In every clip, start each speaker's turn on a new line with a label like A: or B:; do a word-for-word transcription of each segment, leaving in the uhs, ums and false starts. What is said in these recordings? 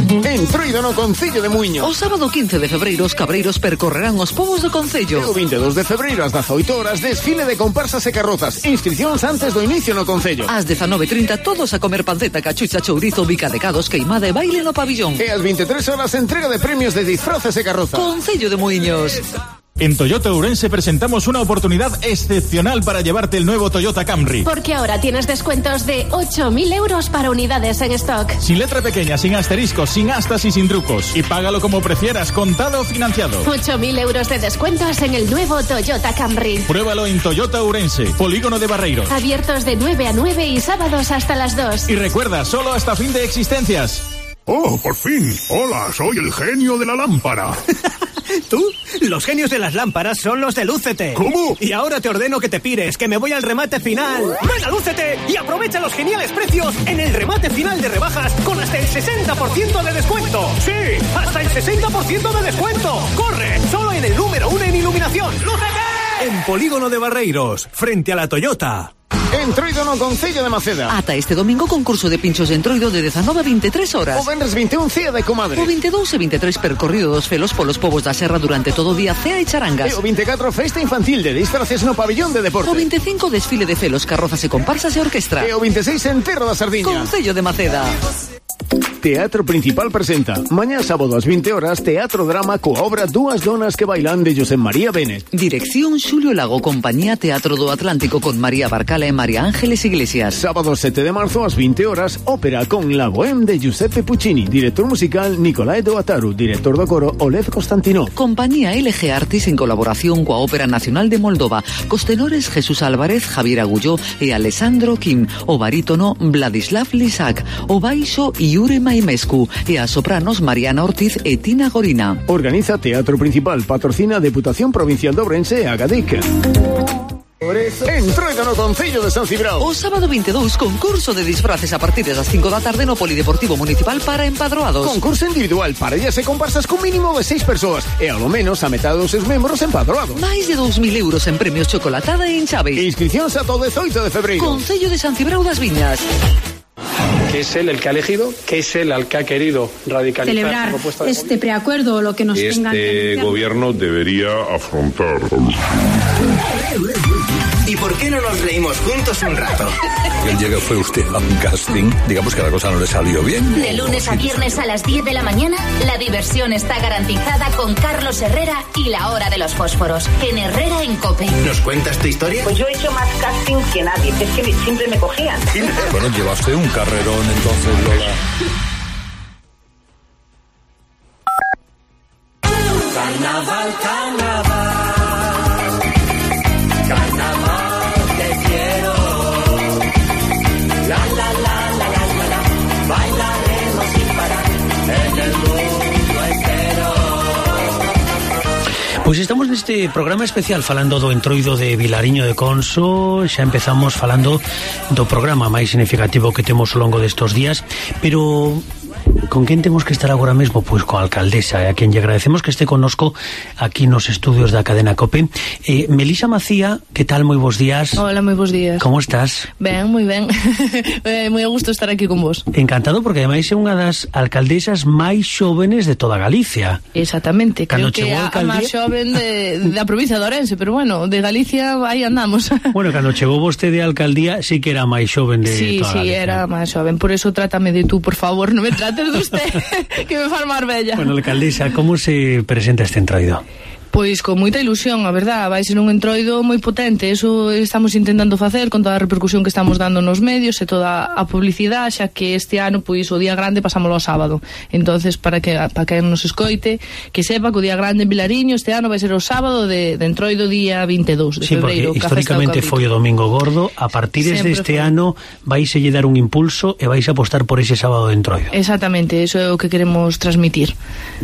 A: Entroido no Concello de Muiños.
B: O sábado quince de febreiro os cabreiros percorrerán os povos do Concello.
A: E o veintidós de febreiro ás dezaoito horas desfile de comparsas e carrozas. Inscricións antes do inicio no Concello.
B: Ás dezanove e trinta todos a comer panceta, cachucha, chourizo, bica de cados, queimada e baile no pabillón.
A: E ás vinte e tres horas entrega de premios de disfraces e carrozas.
B: Concello de Muiños.
C: En Toyota Ourense presentamos una oportunidad excepcional para llevarte el nuevo Toyota Camry.
D: Porque ahora tienes descuentos de ocho mil euros para unidades en stock.
C: Sin letra pequeña, sin asteriscos, sin astas y sin trucos. Y págalo como prefieras, contado o financiado.
D: ocho mil euros de descuentos en el nuevo Toyota Camry.
C: Pruébalo en Toyota Ourense, Polígono de Barreiros.
D: Abiertos de nueve a nueve y sábados hasta las dos.
C: Y recuerda, solo hasta fin de existencias.
E: ¡Oh, por fin! Hola, soy el genio de la lámpara.
F: ¿Tú? Los genios de las lámparas son los de Lúcete.
E: ¿Cómo?
F: Y ahora te ordeno que te pires, que me voy al remate final. ¡Ven a Lúcete y aprovecha los geniales precios en el remate final de rebajas con hasta el sesenta por ciento de descuento! ¡Sí! ¡Hasta el sesenta por ciento de descuento! ¡Corre! Solo en el número uno en iluminación. ¡Lúcete! En Polígono de Barreiros, frente a la Toyota.
A: Entroido no Concello de Maceda.
B: Ata este domingo concurso de pinchos de entroido de dezanove a vinte e tres horas.
A: O venres vinte e un cea de comadre.
B: O veintidós e vinte e tres percorrido dos felos polos povos da serra durante todo o día, cea e charangas.
A: E o vinte e catro festa infantil de disfraces no pabillón de deporte.
B: O vinte e cinco desfile de felos, carrozas e comparsas e orquestra.
A: E o vinte e seis enterro da Sardiña.
B: Concello de Maceda.
A: Teatro Principal presenta mañá sábado ás vinte horas Teatro Drama coa obra Dúas donas que bailan de José María Benet.
B: Dirección Xulio Lago, compañía Teatro do Atlántico con María Barcala e María Ángeles Iglesias.
A: Sábado sete de marzo ás vinte horas ópera con La Bohème de Giuseppe Puccini. Director musical Nicolae Doataru. Director do coro Oleg Constantino.
B: Compañía L G Artis en colaboración coa Ópera Nacional de Moldova. Cos tenores Jesús Álvarez, Javier Agulló e Alessandro Kim. O barítono Vladislav Lisak. O baixo Iure Maimescu e a sopranos Mariana Ortiz e Tina Gorina.
A: Organiza Teatro Principal, patrocina Deputación Provincial de Ourense e Agadic. Entroido no Concello de San Cibrao.
B: O sábado veintidós, concurso de disfraces a partir das cinco da tarde no Polideportivo Municipal para empadroados.
A: Concurso individual, parellas e comparsas con mínimo de seis persoas e ao menos a metade dos seus membros empadroados.
B: Máis de dous mil euros en premios chocolatada e enxaves.
A: Inscricións ata o dezoito de febreiro.
B: Concello de San Cibrao das Viñas.
G: Que es él el que ha elegido, que es él el que ha querido radicalizar.
H: Celebrar este preacuerdo o lo que nos
E: Este
H: tengan que
E: gobierno debería afrontar.
I: ¿Y por qué no nos reímos juntos un rato?
J: El día que fue usted a un casting, digamos que la cosa no le salió bien.
D: De lunes a viernes a las diez de la mañana, la diversión está garantizada con Carlos Herrera y la hora de los fósforos, en Herrera en COPE.
I: ¿Nos cuentas tu historia?
K: Pues yo he hecho más casting que nadie, es que siempre me cogían.
J: Bueno, llevaste un carrerón entonces, Lola.
L: Carnaval, carnaval. Carnaval, te quiero. La, la, la, la, la, la, la. Bailaremos sin parar en el mundo entero.
M: Pois estamos neste programa especial falando do entroido de Vilariño de Conso. Xa empezamos falando do programa máis significativo que temos ao longo destos días, pero con quen temos que estar agora mesmo? Pois coa alcaldesa, a quen lle agradecemos que este connosco aquí nos estudios da cadena COPE. eh, Melisa Macía, que tal? Moi bons días.
N: Hola, moi bons días.
M: Como estás?
N: Ben, moi ben. eh, moi a gusto estar aquí con vos.
M: Encantado, porque ademais é unha das alcaldesas máis xóvenes de toda Galicia.
N: Exactamente, creo
M: Cando
N: que a,
M: alcaldía...
N: a máis xoven de, da provincia de Ourense, pero bueno, de Galicia aí andamos.
M: Bueno, cando chegou vostede a alcaldía sí que era máis xoven de
N: sí,
M: toda
N: sí,
M: Galicia.
N: era máis xoven, por eso trátame de tú, por favor, non me trates de usted, que me faz máis bella.
M: Bueno, alcaldesa, como se presenta este entroido?
N: Pois con moita ilusión, a verdad, vai ser un entroido moi potente, eso estamos intentando facer con toda a repercusión que estamos dando nos medios e toda a publicidade, xa que este ano pois o día grande pasámoslo ao sábado. Entonces, para que para que nos escoite, que sepa que o día grande en Vilariño este ano vai ser o sábado de, de entroido día vinte e dous de
M: sí,
N: febreiro.
M: Sí, porque históricamente foi o domingo gordo, a partir de este foi. ano vais a lle dar un impulso e vais a apostar por ese sábado de entroido.
N: Exactamente, eso é o que queremos transmitir.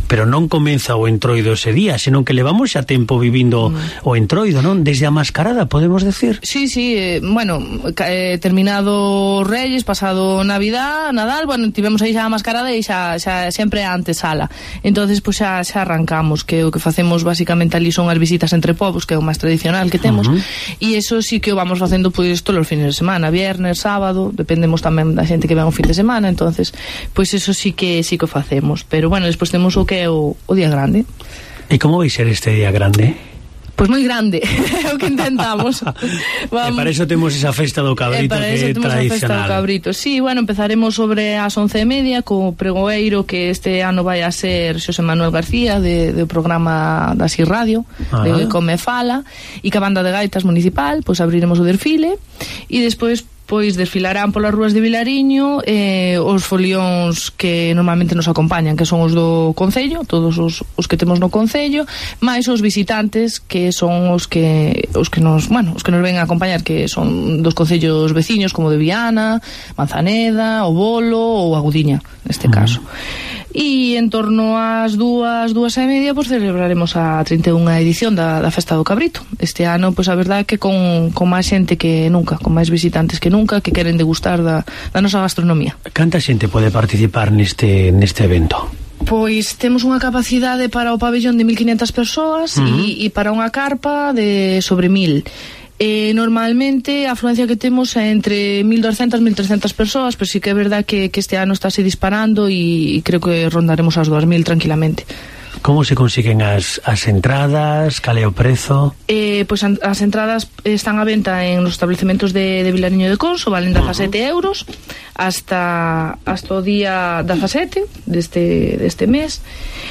M: pero non comeza o entroido ese día, senón que levamos xa tempo vivindo mm. o entroido, non? Desde a mascarada, podemos decir?
N: Sí, sí, eh, bueno, eh, terminado Reyes, pasado Navidad, Nadal, bueno, tivemos aí xa a mascarada e xa, xa sempre a antesala. Entonces, pois xa, xa arrancamos, que o que facemos basicamente ali son as visitas entre povos, que é o máis tradicional que temos, uh-huh. e eso sí que o vamos facendo pois todos os fines de semana, viernes, sábado, dependemos tamén da xente que ven o fin de semana, entonces, pois eso sí que sí que o facemos, pero bueno, despois temos o que é o, o día grande.
M: E como vai ser este día grande?
N: Pois moi grande, é o que intentamos.
M: Vamos. E para iso temos esa festa do cabrito que é tradicional. Para iso temos a festa do cabrito.
N: Sí, bueno, empezaremos sobre as once e media co pregoeiro que este ano vai a ser Xosé Manuel García de, do programa da Así Radio, ah. de Come Fala, e que a banda de gaitas municipal, pois abriremos o desfile e despois pois desfilarán polas rúas de Vilariño eh, os folións que normalmente nos acompañan, que son os do Concello, todos os, os que temos no Concello, máis os visitantes que son os que os que nos, bueno, os que nos ven a acompañar, que son dos concellos veciños como de Viana, Manzaneda, O Bolo ou Agudiña, neste caso. E en torno ás dúas, dúas e media, pois celebraremos a trinta e unha edición da, da Festa do Cabrito. Este ano, pois a verdade que con, con máis xente que nunca, con máis visitantes que nunca, que queren degustar da, da nosa gastronomía.
M: Canta xente pode participar neste, neste evento?
N: Pois temos unha capacidade para o pabellón de mil quinhentas persoas uh-huh. e, e para unha carpa de sobre mil. Eh, normalmente a afluencia que temos é entre mil doscientas, mil trescientas persoas, pero sí que é verdad que, que este ano está se disparando e, e creo que rondaremos as dúas mil tranquilamente.
M: Como se consiguen as, as entradas? Cal é o prezo?
N: Eh, pois pues as entradas están a venta en os establecementos de, de Vilariño de Conso, valen dezasete uh-huh. euros hasta, hasta o día dezasete deste, deste mes,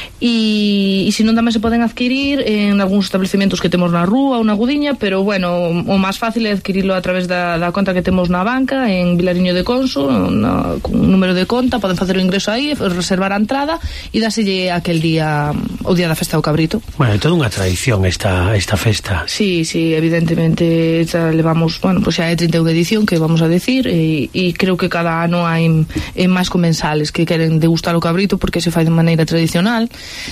N: e, e se non tamén se poden adquirir en algúns establecementos que temos na rúa ou na Gudiña, pero bueno, o máis fácil é adquirirlo a través da, da conta que temos na banca en Vilariño de Conso, na, con un número de conta, poden facer o ingreso aí, reservar a entrada e dáselle aquel día, o día da Festa do Cabrito.
M: Bueno, é toda unha tradición esta, esta festa.
N: Sí, sí, evidentemente xa levamos, bueno, pois xa é trinta e unha edición que vamos a decir, e, e creo que cada ano hai eh, máis comensales que queren degustar o cabrito porque se fai de maneira tradicional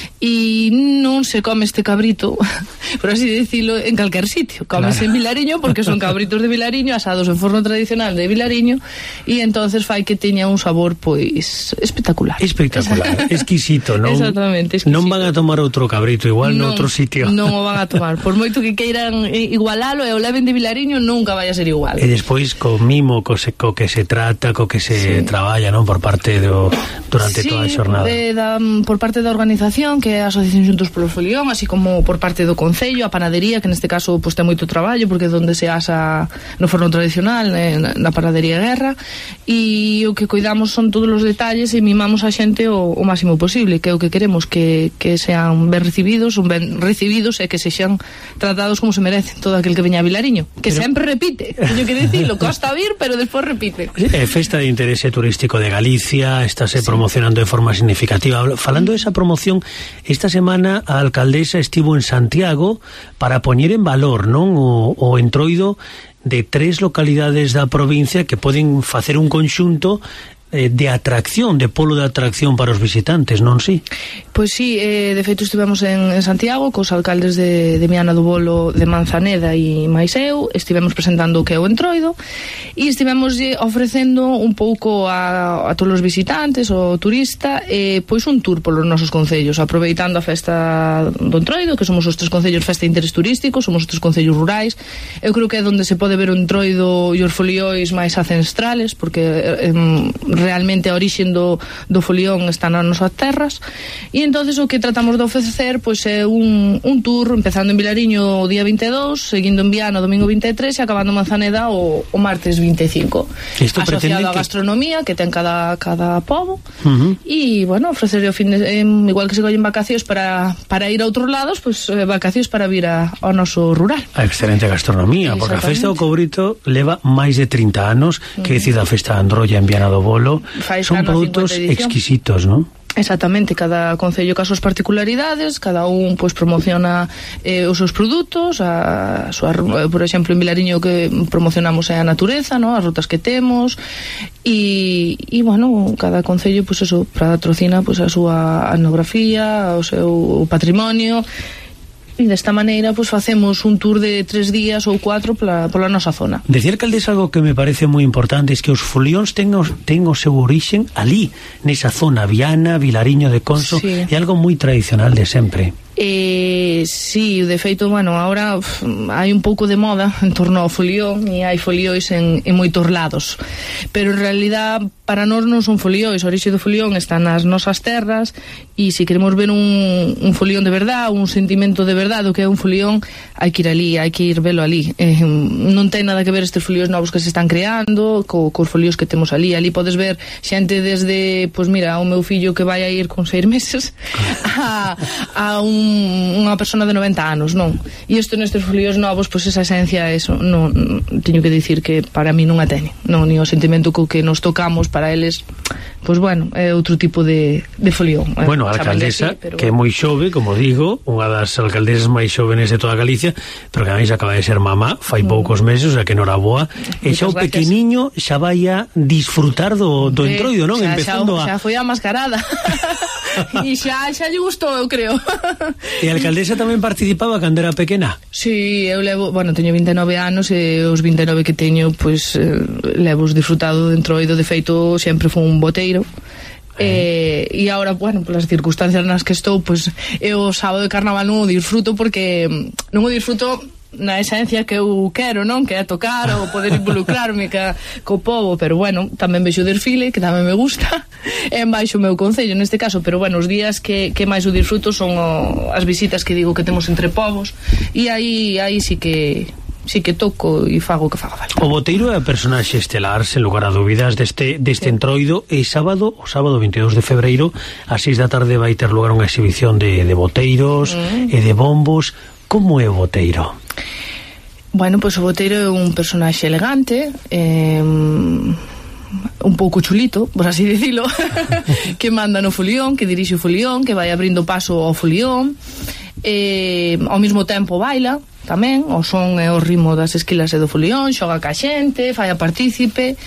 N: e non se come este cabrito por así decirlo en calquer sitio, comes claro. en Vilariño porque son cabritos de Vilariño asados en forno tradicional de Vilariño e entonces fai que teña un sabor pois espectacular
M: espectacular, exquisito, non?
N: Exactamente, exquisito.
M: Non van a tomar outro cabrito igual no outro sitio,
N: non o van a tomar por moito que queiran igualalo e o leven de Vilariño nunca vai a ser igual.
M: E despois co mimo co, se, co que se trata, co que se sí. traballa, non, por parte do durante
N: sí,
M: toda a xornada.
N: De, da, por parte da organización, que é a Asociación Xuntos polo Folión, así como por parte do Concello, a panadería, que neste caso pues, ten moito traballo, porque é onde se asa no forno tradicional, eh, na panadería Guerra, e o que cuidamos son todos os detalles e mimamos a xente o, o máximo posible, que é o que queremos, que, que sean ben recibidos, un ben recibidos e que sexan tratados como se merecen todo aquel que veña a Vilariño, que pero... sempre repite, teño que dicilo, costa vir, pero despois repite.
M: É festa de interese turístico de Galicia, estáse sí. promocionando de forma significativa. Falando de esa promoción, esta semana a alcaldesa estivo en Santiago para poñer en valor, non, o, o entroido de tres localidades da provincia que poden facer un conxunto eh, de atracción, de polo de atracción para os visitantes, non si?
N: Pois sí, eh, de feito estivemos en, en Santiago cos alcaldes de, de Miana do Bolo, de Manzaneda e máis eu, estivemos presentando o que é o entroido e estivemos ofrecendo un pouco a, a todos os visitantes, o turista, eh, pois un tour polos nosos concellos, aproveitando a festa do entroido, que somos os tres concellos festa de interés turístico, somos os tres concellos rurais. Eu creo que é onde se pode ver o entroido e os folióis máis ancestrales, porque eh, realmente a orixen do, do folión está nas nosas terras, e entonces o que tratamos de ofrecer pois é un, un tour empezando en Vilariño o día vinte e dous, seguindo en Viana o domingo vinte e tres e acabando en Manzaneda o, o martes vinte e cinco.
M: Isto
N: asociado a gastronomía que ten cada, cada pobo uh-huh. e, bueno, ofrecer o fin de, eh, igual que se collen vacacións para, para ir a outros lados, pois eh, vacacións para vir a, ao noso rural.
M: A excelente gastronomía, porque a festa do Cabrito leva máis de trinta anos, uh-huh. que decida a festa de Androlla en Viana do Bolo. Fai son produtos exquisitos, non?
N: Exactamente, cada concello ca súas particularidades, cada un pois promociona eh, os seus produtos, a, a súa, por exemplo, en Vilariño que promocionamos é a natureza, ¿no? As rutas que temos e, e bueno, cada concello pois eso, patrocina pois a súa etnografía, o seu patrimonio. E desta maneira pues facemos un tour de tres días ou cuatro pola, pola nosa zona.
M: Decía alcaldesa algo que me parece moi importante, es que os folións ten o, ten o seu origen ali, nesa zona, Viana, Vilariño de Conso, sí. É algo moi tradicional de sempre.
N: Eh, sí, de feito, bueno, ahora uf, hai un pouco de moda en torno ao folión e hai folióis en, en moitos lados, pero en realidad para nós non son folióis, o orixe do folión está nas nosas terras e se queremos ver un, un folión de verdad, un sentimento de verdad do que é un folión, hai que ir ali, hai que ir velo ali. Eh, non ten nada que ver estes folións novos que se están creando co, cos folións que temos ali. Ali podes ver xente desde, pois mira, o meu fillo que vai a ir con seis meses a, a un unha persona de noventa anos, non? E isto nestes folións novos, pois esa esencia, eso, non, teño que dicir que para mí non a teñen, non, ni o sentimento co que nos tocamos para eles, pois bueno, é outro tipo de, de folión.
M: Bueno, a alcaldesa, así, pero... que é moi xove, como digo, unha das alcaldesas máis xovenes de toda Galicia, pero que a mí xa acaba de ser mamá, fai mm. poucos meses, o sea que noraboa, e xa o pequeniño xa vai a disfrutar do, do entroido, non?
N: Xa,
M: empezando
N: xa,
M: a...
N: xa foi a mascarada. E xa, xa lle gustou, eu creo.
M: E a alcaldesa tamén participaba cando era pequena?
N: Sí, eu levo, bueno, teño vinte e nove anos e os vinte e nove que teño, pois, eh, levo disfrutado de entroido, de feito, sempre foi un boteiro. Eh, e agora, bueno, polas circunstancias nas que estou, pois, eu o sábado de carnaval non o disfruto porque non o disfruto na esencia que eu quero, non? Que é tocar ou poder involucrarme ca, co povo, pero bueno, tamén vexo o desfile, que tamén me gusta, e embaixo o meu concello neste caso, pero bueno, os días que, que máis o disfruto son o, as visitas que digo que temos entre povos, e aí, aí sí que sí que toco e fago o que faga falta.
M: O boteiro é a personaxe estelar, sen lugar a dúbidas, deste, deste sí. entroido, e sábado, o sábado veintidós de febreiro, ás seis da tarde vai ter lugar unha exhibición de, de boteiros mm. e de bombos. Como é o boteiro?
N: Bueno, pois pues, o boteiro é un personaxe elegante, eh, un pouco chulito, por así dicilo, que manda no folión, que dirixe o folión, que vai abrindo paso ao folión, eh, ao mesmo tempo baila tamén, o son e o ritmo das esquilas e do folión, xoga ca xente, fai a partícipe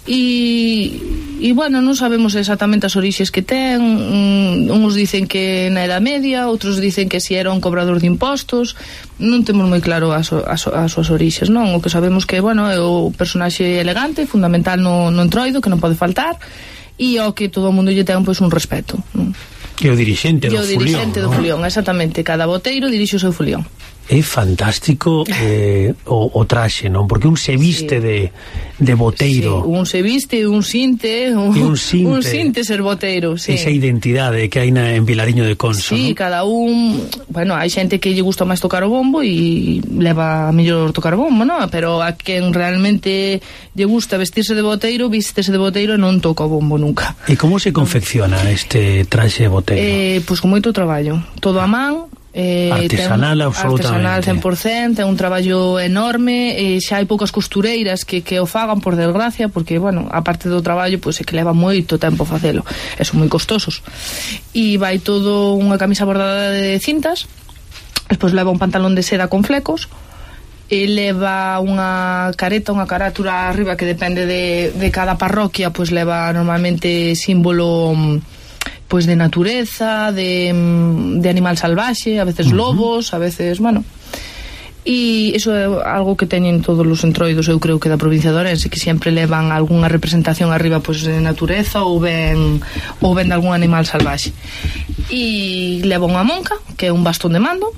N: e, e bueno, non sabemos exactamente as orixes que ten, um, uns dicen que na Edad Media, outros dicen que si era un cobrador de impostos, non temos moi claro as, as, as súas orixes, non? O que sabemos que, bueno, é o personaxe elegante, fundamental no, no entroido, que non pode faltar, e ao que todo o mundo lle ten pois un respeto, non?
M: Que o dirixente do folión,
N: o dirixente do folión, exactamente, cada boteiro dirixe o seu folión.
M: É fantástico eh, o, o traxe, non? Porque un se viste sí. de, de boteiro.
N: Sí, un se viste, un sinte, un,
M: un sinte,
N: un sinte ser boteiro, sí.
M: Esa identidade que hai na, en Vilariño de Conso,
N: sí,
M: ¿no?
N: Cada un, bueno, hai xente que lle gusta máis tocar o bombo e leva a mellor tocar o bombo, non? Pero a quen realmente lle gusta vestirse de boteiro, vístese de boteiro e non toca o bombo nunca.
M: E como se confecciona este traxe de boteiro?
N: Eh, pois con moito traballo, todo a man.
M: Eh, artesanal, absolutamente.
N: Artesanal cen por cento, é un traballo enorme, e xa hai poucas costureiras que, que o fagan, por desgracia, porque, bueno, a parte do traballo, pois é que leva moito tempo facelo, e son moi costosos. E vai todo unha camisa bordada de cintas, despois leva un pantalón de seda con flecos, e leva unha careta, unha carátura arriba que depende de, de cada parroquia, pois leva normalmente símbolo pois de natureza, de, de animal salvaxe, a veces lobos, a veces, bueno, e iso é algo que teñen todos os entroidos, eu creo que da provincia de Ourense, que sempre levan algunha representación arriba pois de natureza ou ben ou ben de algún animal salvaxe. E leva unha monca, que é un bastón de mando,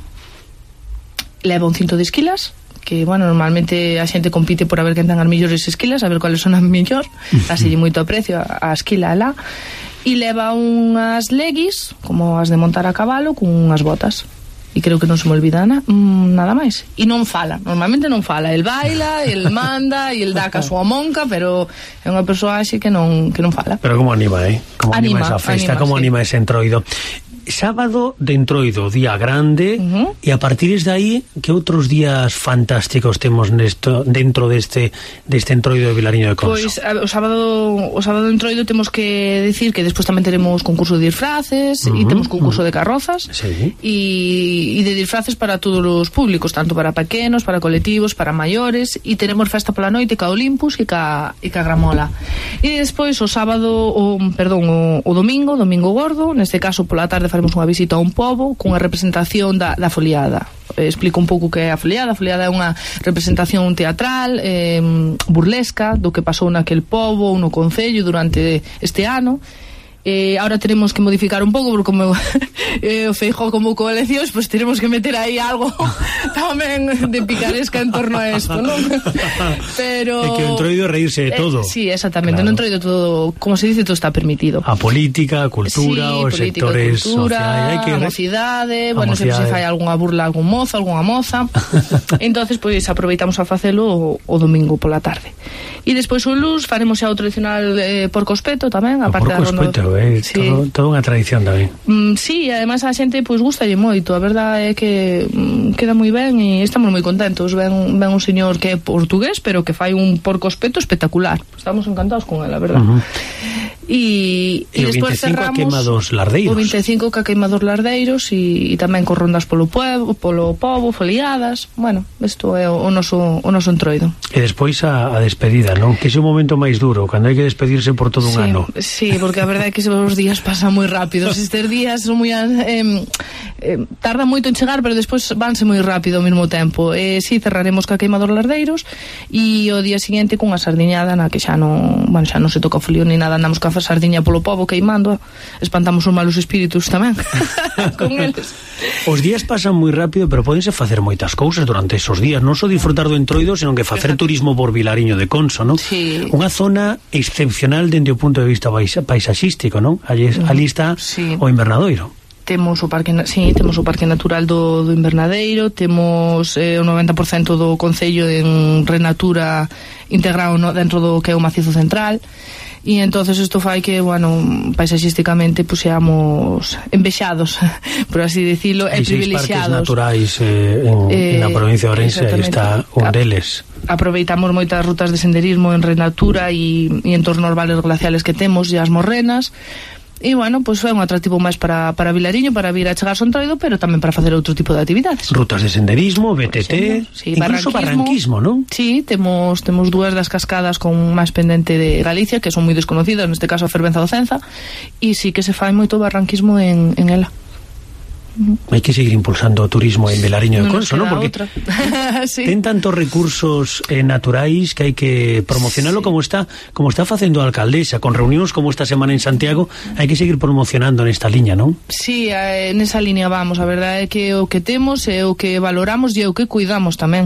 N: leva un cinto de esquilas, que, bueno, normalmente a xente compite por a ver quen ten as mellores esquilas, a ver cuáles son as mellor, así moito aprecio a, a esquila alá. E leva unhas leggis, como as de montar a cabalo, con unhas botas. E creo que non se me olvida na, mmm, nada máis. E non fala, normalmente non fala. El baila, el manda, e el dá ca súa monca, pero é unha persoa así que non, que non fala.
M: Pero como anima, eh? Como anima, anima esa festa, anima, como sí. anima ese entroido. sábado de Entroido, día grande, uh-huh. e a partir de aí, que outros días fantásticos temos nesto, dentro deste deste Entroido de Vilariño de Conso?
N: Pois o sábado o sábado de Entroido temos que decir que despois tamén teremos concurso de disfraces e uh-huh. temos concurso uh-huh. de carrozas e sí. de disfraces para todos os públicos, tanto para pequenos, para colectivos, para maiores, e teremos festa pola noite ca Olympus e ca, e ca Gramola. E despois o sábado, o, perdón, o, o domingo, domingo gordo, neste caso pola tarde faremos unha visita a un pobo cunha representación da, da foliada. Eh, explico un pouco que é a foliada. A foliada é unha representación teatral eh, burlesca do que pasou naquel pobo, no concello durante este ano. Eh, ahora tenemos que modificar un pouco porque como eh, o Feijóo como coalicións, pues tenemos que meter aí algo tamén de picaresca en torno a esto, non? Pero
M: é que o Entroido reírse de todo.
N: Eh, sí, exactamente, claro. No Entroido todo, como se dice, todo está permitido.
M: A política, a cultura, sí, os política, sectores
N: cultura, sociais, hai que
M: a
N: mocidade, a bueno, mocidade. Sempre se fai algunha burla, algún mozo, algunha moza. Entonces, pois pues, aproveitamos a facelo o, o domingo pola tarde. E despois o luz faremos xa o tradicional eh, porco espeto tamén, a parte da ronda.
M: É sí. todo, todo unha tradición tamén.
N: Mm, sí, ademais a xente pois gustalle moito, a verdade é que mm, queda moi ben e estamos moi contentos. Ven, ven un señor que é portugués, pero que fai un porco espeto espectacular. Estamos encantados con él, a verdade. Uh-huh. E, e, e despois cerramos
M: a queima dos lardeiros.
N: O vinte e cinco que a queima dos lardeiros e, e tamén con rondas polo povo, polo povo, foliadas. Bueno, isto é o, o noso o noso Entroido.
M: E despois a, a despedida, non? Que é o momento máis duro, cando hai que despedirse por todo un
N: sí,
M: ano.
N: Sí, porque a verdade é que os días pasan moi rápidos. Estes días son moi eh, eh, tarda moito en chegar, pero despois vanse moi rápido ao mesmo tempo. Eh, si, cerraremos ca queima dos lardeiros e o día seguinte cunha sardiñada na que xa non, bueno, xa non se toca folío ni nada, andamos ca sardiña polo pobo queimando, espantamos os malos espíritus tamén con eles.
M: Os días pasan moi rápido, pero pódense facer moitas cousas durante esos días, non só disfrutar do Entroido, senón que facer Exacto. turismo por Vilariño de Conso, non?
N: Sí.
M: Unha zona excepcional dende o punto de vista paisaxístico, non? Allí, allí está sí. o Invernadoiro.
N: Temos o parque, sí, temos o parque natural do, do Invernadeiro, temos eh, o noventa por cento do concello en renatura integrado no, dentro do que é o macizo central. E entonces isto fai que, bueno, paisaxísticamente pues, seamos envexados, por así decirlo, e privilexiados.
M: Parques naturais eh, en, eh, na provincia de Ourense está un deles.
N: Aproveitamos moitas rutas de senderismo en renatura e, e en torno aos vales glaciales que temos e as morrenas. E, bueno, pois pues, é un atractivo máis para, para Vilariño, para vir a chegar ao Entroido, pero tamén para facer outro tipo de actividades.
M: Rutas de senderismo, B T T, sí, incluso barranquismo, non?
N: Sí, temos temos dúas das cascadas con máis pendente de Galicia, que son moi desconocidas, neste caso a Fervenza do Cenza, e sí que se fai moito barranquismo en, en ela.
M: Hai que seguir impulsando o turismo en Vilariño de Conso, non? Porque sí. ten tantos recursos eh, naturais que hai que promocionalo como está como está facendo a alcaldesa, con reunións como esta semana en Santiago, hai que seguir promocionando nesta liña, non?
N: Sí, eh, nesa liña vamos, a verdade é que o que temos é o que valoramos e o que cuidamos tamén,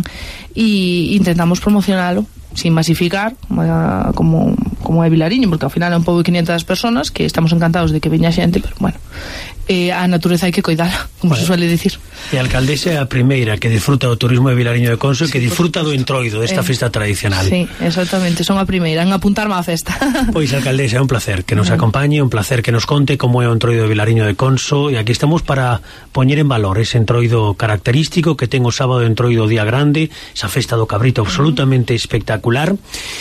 N: e intentamos promocionalo sin masificar como, como é Vilariño, porque ao final é un pobo de quinientas personas que estamos encantados de que veña xente, pero bueno, eh, a natureza hai que cuidala, como bueno, se suele dicir.
M: E a alcaldesa é a primeira que disfruta do turismo de Vilariño de Conso, sí, que disfruta do Entroido, desta eh, festa tradicional.
N: Sí, exactamente, son a primeira en apuntarme á festa.
M: Pois, alcaldesa, é un placer que nos acompañe, un placer que nos conte como é o Entroido de Vilariño de Conso, e aquí estamos para poñer en valor ese Entroido característico que ten o sábado de Entroido día grande, esa festa do cabrito absolutamente uh-huh. espectacular.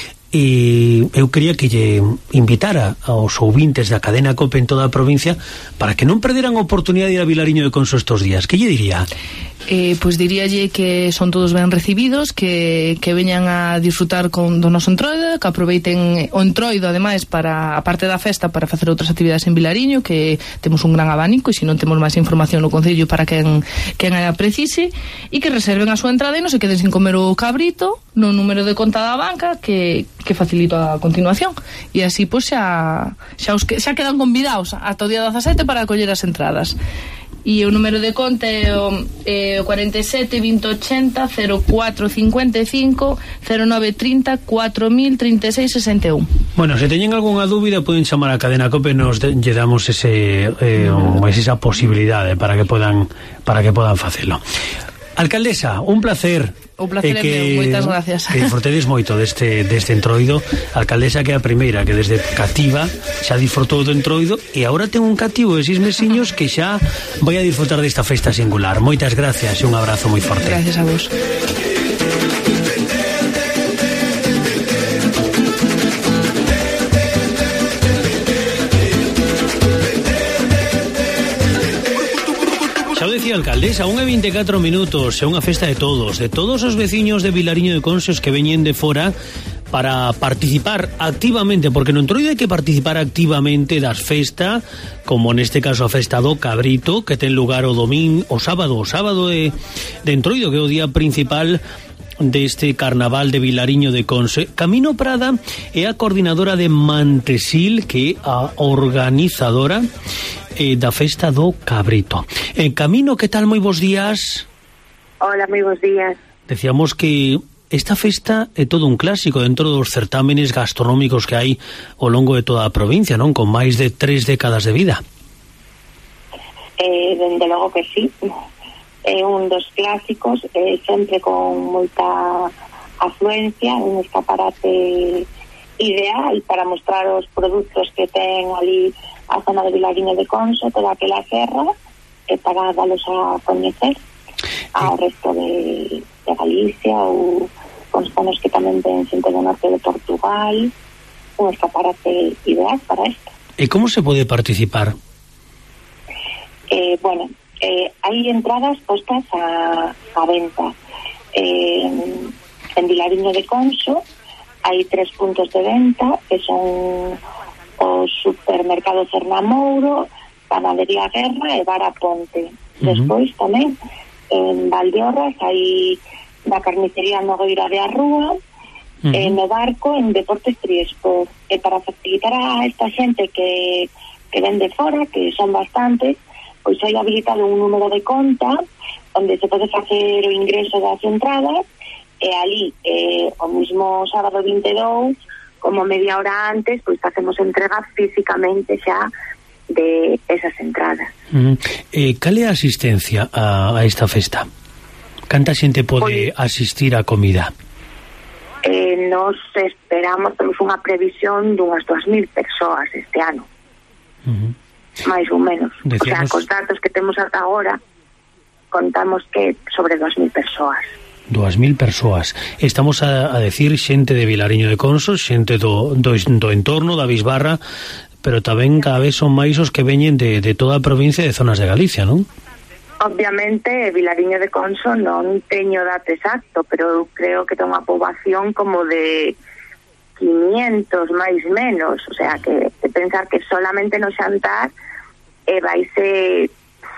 M: E eu quería que lle invitara aos ouvintes da cadena COPE en toda a provincia para que non perderan a oportunidade de ir a Vilariño de Conso estos días. Que lle diría?
N: Eh, pois diríalle que son todos ben recibidos, que, que veñan a disfrutar con do noso Entroido, que aproveiten o Entroido ademais para a parte da festa para facer outras actividades en Vilariño, que temos un gran abanico e se non temos máis información no concello para quen, quen a precise, e que reserven a súa entrada e non se queden sin comer o cabrito no número de conta da banca que, que facilito a continuación, e así pois xa, xa, os, xa quedan convidados ata o día dezasete para coller as entradas. E o número de conta é o, é o cuarenta e sete, vinte, ochenta, cero cuatro, cincuenta e cinco, cero nove, trinta, cuatro mil, treinta e seis, sesenta e un.
M: Bueno, se teñen algunha dúbida poden chamar a cadena COPE, nos de, lle damos ese, eh, o, esa posibilidade para que podan para que podan facelo. Alcaldesa, un placer.
N: O placer é meu, moitas gracias.
M: Que disfrutedes moito deste, deste entroido. A alcaldesa que é a primeira que desde cativa xa disfrutou do entroido e agora ten un cativo de seis mesiños que xa vai a disfrutar desta festa singular. Moitas gracias e un abrazo moi forte.
N: Gracias a vos.
M: Xa decía a alcaldesa, unha e vinte e catro minutos, é unha festa de todos, de todos os veciños de Vilariño de Conso que veñen de fora para participar activamente, porque no entroido hai que participar activamente das festa, como neste caso a festa do Cabrito, que ten lugar o domingo, o sábado, o sábado de, de entroido, que é o día principal deste carnaval de Vilariño de Conso. Camino Prada é a coordinadora de Mantesil, que é a organizadora eh, da festa do Cabrito. En Camino, que tal? Moi bons días.
O: Hola, moi bons días.
M: Decíamos que esta festa é todo un clásico dentro dos certámenes gastronómicos que hai ao longo de toda a provincia, non? Con máis de tres décadas de vida.
O: Eh, dende logo que sí. É un dos clásicos, eh, sempre con moita afluencia, un escaparate ideal para mostrar os produtos que ten ali a zona de Vilariño de Conso, toda aquela serra, e para dalos a coñecer ao resto de, de Galicia ou con zonas que tamén ven xente do norte de Portugal. Un escaparate ideal para isto.
M: E como se pode participar?
O: Eh, bueno, eh, hai entradas postas a, a venta. Eh, en Vilariño de Conso hai tres puntos de venta, que son o supermercado Cernamouro, Panadería Guerra e Vara Ponte. Uh-huh. Despois tamén en Valdeorras hai da carnicería Nogueira de Arrúa, uh-huh. e no Barco en Deportes Triespo. E para facilitar a esta xente que, que ven de fora, que son bastantes, pois hai habilitado un número de conta onde se pode facer o ingreso das entradas, e ali eh, o mismo sábado vinte e dous, como media hora antes, pois facemos entrega físicamente xa de esas entradas.
M: Uh-huh. Eh, cal é a asistencia a, a esta festa? Canta xente pode pois, asistir á comida?
O: Eh, nos esperamos, temos unha previsión dunhas dúas mil persoas este ano. Uh-huh. Mais ou menos. Decíamos... O sea, cos datos que temos ata agora, contamos que sobre dúas mil persoas.
M: Dúas mil persoas. Estamos a, a decir xente de Vilariño de Conso, xente do, do, do entorno, da Bisbarra, pero tamén cada vez son máis os que veñen de, de toda a provincia e de zonas de Galicia, non?
O: Obviamente, Vilariño de Conso non teño dato exacto, pero creo que ten unha poboación como de quinientos máis menos, o sea, que de pensar que solamente no xantar eh, vaise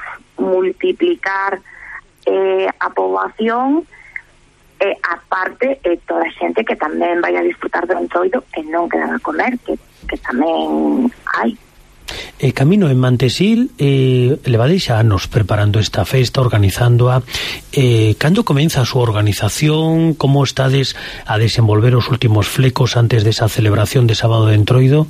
O: multiplicar eh, a poboación, e aparte eh, toda a xente que tamén vai a disfrutar do entroido e non quedan a comer, que, que tamén hai.
M: E Camino, en Mantesil eh, levades xa anos preparando esta festa, organizándoa. Eh, cando comeza a súa organización? Como estades a desenvolver os últimos flecos antes desa celebración de sábado de entroido?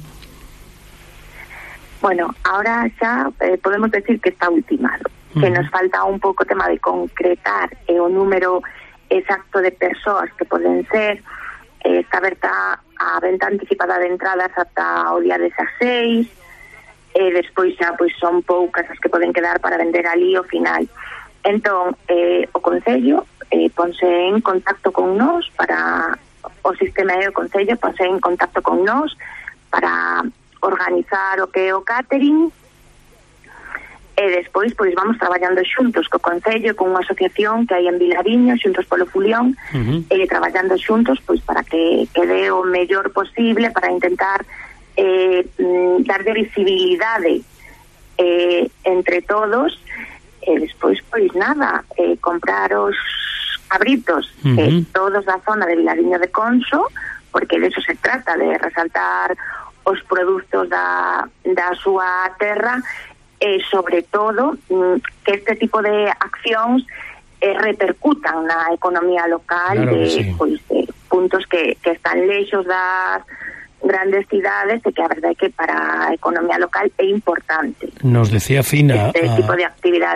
O: Bueno, ahora xa eh, podemos decir que está ultimado, uh-huh. que nos falta un pouco o tema de concretar eh, o número exacto de persoas que poden ser. Eh, está aberta a venta anticipada de entradas ata o día dezaseis, e despois xa pois son poucas as que poden quedar para vender ali ao final. Entón, eh, o Concello eh, ponse en contacto con nós para o sistema e o Concello ponse en contacto con nós para organizar o que é o catering, e despois pois vamos traballando xuntos co Concello, con unha asociación que hai en Vilariño, Xuntos polo Fulión, uh-huh. e traballando xuntos pois para que quede o mellor posible, para intentar eh, darlle visibilidade eh, entre todos, e despois pois nada, eh, comprar os cabritos, uh-huh. eh, todos da zona de Vilariño de Conso, porque de eso se trata, de resaltar os produtos da, da súa terra, e sobre todo que este tipo de accións eh, repercutan na economía local, claro, de, sí. pois, de puntos que, que están lexos das grandes cidades, e que a verdade é que para a economía local é importante.
M: Nos decía Fina
O: este
M: a...
O: tipo de actividades.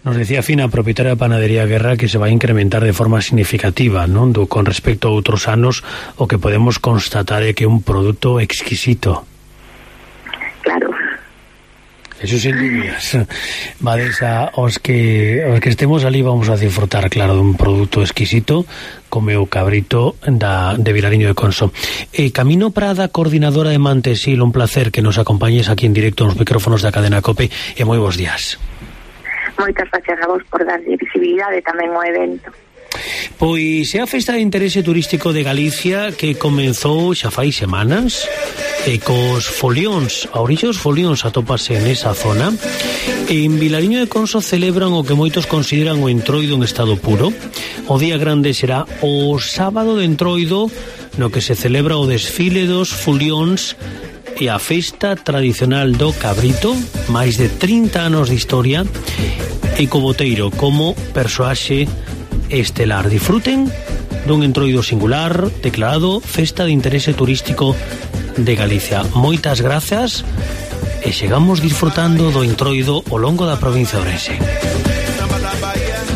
M: Nos decía Fina, propietaria da Panadería Guerra, que se vai incrementar de forma significativa, non? Do, con respecto a outros anos, o que podemos constatar é que é un produto exquisito.
O: Claro.
M: Eso sin dúbidas. Vades a os que os que estemos ali vamos a disfrutar, claro, dun produto exquisito como o cabrito da, de Vilariño de Conso. E Camino Prada, coordinadora de Mantesil, un placer que nos acompañes aquí en directo nos micrófonos da cadena COPE, e moi bons días.
O: Moitas gracias a vos por darlle visibilidade tamén ao evento.
M: Pois é a Festa de Interese Turístico de Galicia que comenzou xa fai semanas e cos folións, a orixe dos folións atópase nesa zona. En Vilariño de Conso celebran o que moitos consideran o entroido en estado puro. O día grande será o sábado de entroido, no que se celebra o desfile dos folións e a festa tradicional do cabrito, máis de trinta anos de historia, e co boteiro como persoaxe estelar. Disfruten dun entroido singular declarado Festa de Interese Turístico de Galicia. Moitas grazas e chegamos disfrutando do entroido ao longo da provincia de Ourense.